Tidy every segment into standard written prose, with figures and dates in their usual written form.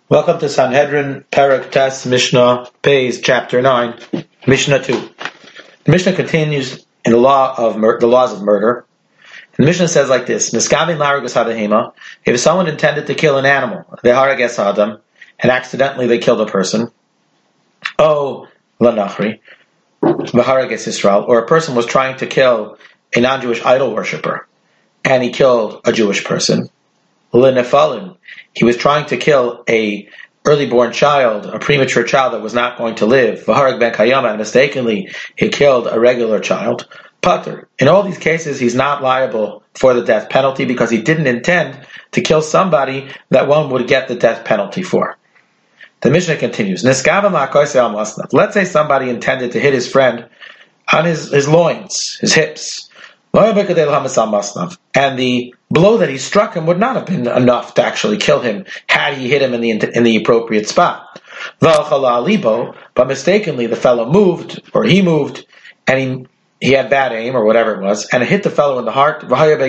Welcome to Sanhedrin, Perek Tes, Mishnah, Beis, Chapter 9, Mishnah 2. The Mishnah continues in the laws of murder. And the Mishnah says like this: Niskavin laragus hadahema. If someone intended to kill an animal, v'harages adam, and accidentally they killed a person, oh lanachri, v'harages Israel, or a person was trying to kill a non-Jewish idol worshipper, and he killed a Jewish person. L'nefalin, he was trying to kill a early-born child, a premature child that was not going to live. V'harag ben kayama, and mistakenly he killed a regular child. Pater. In all these cases, he's not liable for the death penalty because he didn't intend to kill somebody that one would get the death penalty for. The Mishnah continues. Let's say somebody intended to hit his friend on his loins, his hips. And the blow that he struck him would not have been enough to actually kill him had he hit him in the appropriate spot. But mistakenly the fellow moved, or he moved, and he had bad aim, or whatever it was, and it hit the fellow in the heart, and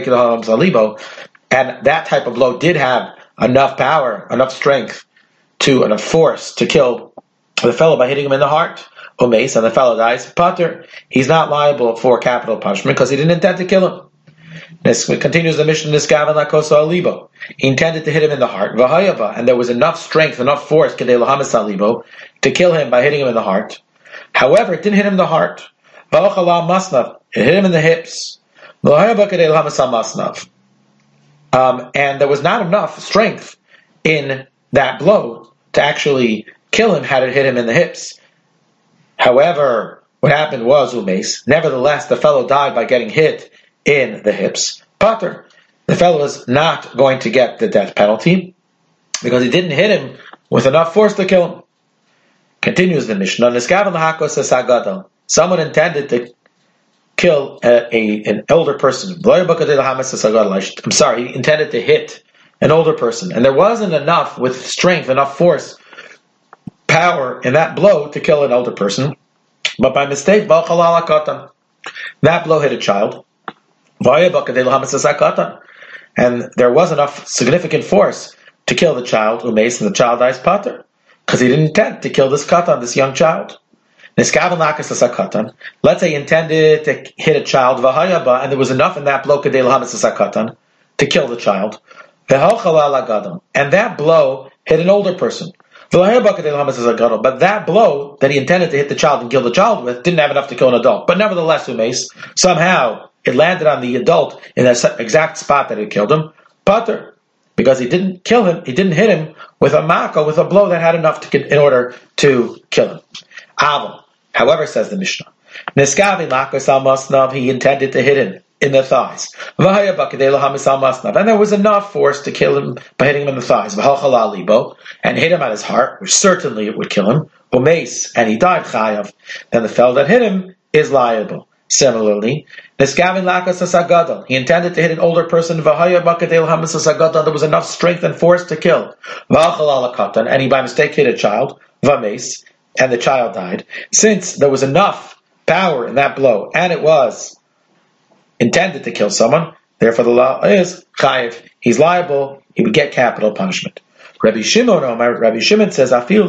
that type of blow did have enough power, enough strength, enough force to kill the fellow by hitting him in the heart. Umeis, and the fellow dies. Pater, he's not liable for capital punishment because he didn't intend to kill him. This continues the mission. Niskavan lakosa alibo. He intended to hit him in the heart. V'hayava, and there was enough strength, enough force, kedei lahamis alibo, to kill him by hitting him in the heart. However, it didn't hit him in the heart. V'ochala masnav, it hit him in the hips. V'hayava kedei lahamis masnav. And there was not enough strength in that blow to actually kill him had it hit him in the hips. However, what happened was, Umeis, nevertheless, the fellow died by getting hit in the hips. Pater, the fellow is not going to get the death penalty because he didn't hit him with enough force to kill him. Continues the Mishnah. Someone intended to kill an older person. I'm sorry, he intended to hit an older person, and there wasn't enough with strength, enough force, power in that blow to kill an older person, but by mistake, that blow hit a child, and there was enough significant force to kill the child, and the child dies pater, because he didn't intend to kill this katan, this young child. Let's say he intended to hit a child, and there was enough in that blow to kill the child, and that blow hit an older person. But that blow that he intended to hit the child and kill the child with didn't have enough to kill an adult. But nevertheless, somehow it landed on the adult in the exact spot that it killed him. Pater, because he didn't kill him, he didn't hit him with a maka, with a blow that had enough in order to kill him. However, says the Mishnah, he intended to hit him in the thighs. And there was enough force to kill him by hitting him in the thighs. And hit him at his heart, which certainly it would kill him. And he died chayav. Then the fellow that hit him is liable. Similarly, he intended to hit an older person. There was enough strength and force to kill. And he by mistake hit a child. And the child died. Since there was enough power in that blow, and it was intended to kill someone, therefore the law is chayiv. He's liable. He would get capital punishment. Rabbi Shimon says,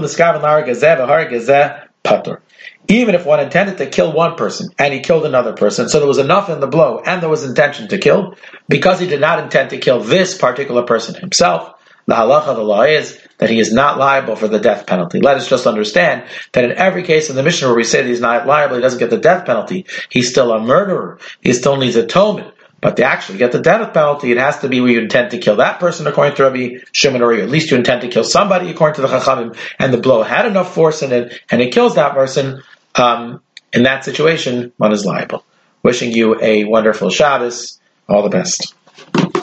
patur. Even if one intended to kill one person and he killed another person, so there was enough in the blow and there was intention to kill, because he did not intend to kill this particular person himself, the halacha, the law is that he is not liable for the death penalty. Let us just understand that in every case in the Mishnah where we say that he's not liable, he doesn't get the death penalty, he's still a murderer. He still needs atonement. But to actually get the death penalty, it has to be where you intend to kill that person, according to Rabbi Shimon, or at least you intend to kill somebody, according to the Chachamim, and the blow had enough force in it, and it kills that person. In that situation, one is liable. Wishing you a wonderful Shabbos. All the best.